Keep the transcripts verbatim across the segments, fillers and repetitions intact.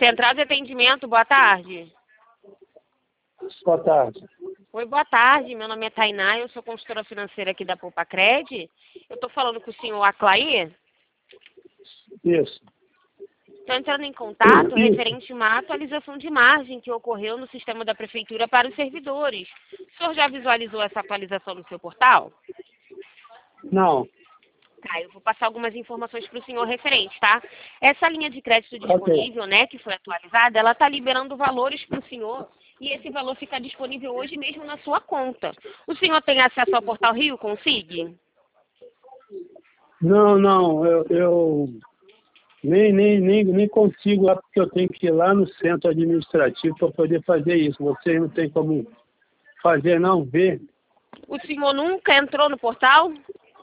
Central de Atendimento, boa tarde. Boa tarde. Oi, boa tarde. Meu nome é Tainá, eu sou consultora financeira aqui da Poupacred. Eu estou falando com o senhor Aclair. Isso. Estou entrando em contato referente a uma atualização de margem que ocorreu no sistema da Prefeitura para os servidores. O senhor já visualizou essa atualização no seu portal? Não. Tá, eu vou passar algumas informações para o senhor referente, tá? Essa linha de crédito disponível, né, que foi atualizada, ela está liberando valores para o senhor e esse valor fica disponível hoje mesmo na sua conta. O senhor tem acesso ao Portal Rio Consig? Não, não. Eu, eu nem, nem, nem, nem consigo lá, porque eu tenho que ir lá no centro administrativo para poder fazer isso. Vocês não tem como fazer, não? Ver? O senhor nunca entrou no portal?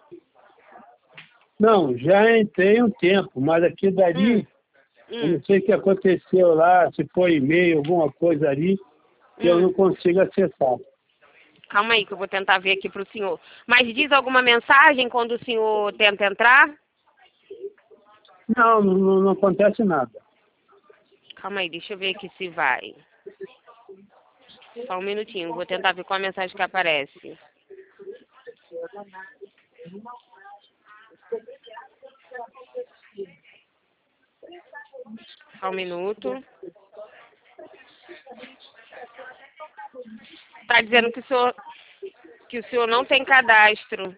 Não, já entrei um tempo, mas aqui dali, Hum. eu Hum. não sei o que aconteceu lá, se foi e-mail, alguma coisa ali, que eu Hum. não consigo acessar. Calma aí que eu vou tentar ver aqui para o senhor. Mas diz alguma mensagem quando o senhor tenta entrar? Não, não, não acontece nada. Calma aí, deixa eu ver aqui se vai. Só um minutinho, vou tentar ver qual a mensagem que aparece. Só um minuto. Está dizendo que o senhor, que o senhor não tem cadastro.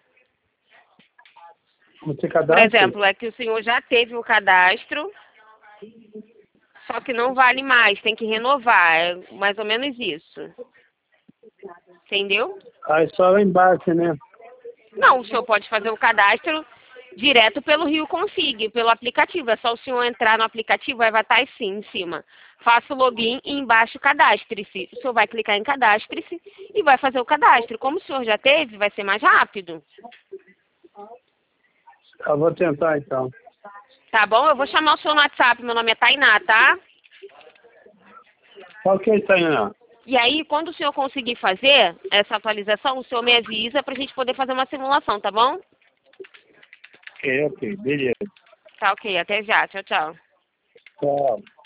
Não tem Por cadastro? exemplo, é que o senhor já teve o cadastro, só que não vale mais, tem que renovar. É mais ou menos isso. Entendeu? Ah, é só lá embaixo, né? Não, o senhor pode fazer o cadastro direto pelo Rio Consig, pelo aplicativo. É só o senhor entrar no aplicativo, vai estar assim em cima. Faça o login e embaixo cadastre-se. O senhor vai clicar em cadastre-se e vai fazer o cadastro. Como o senhor já teve, vai ser mais rápido. Eu vou tentar então. Tá bom? Eu vou chamar o senhor no WhatsApp. Meu nome é Tainá, tá? Ok, Tainá. E aí, quando o senhor conseguir fazer essa atualização, o senhor me avisa para a gente poder fazer uma simulação, tá bom? Ok, ok, beleza. Tá ok. Até já. Tchau, tchau. Tchau.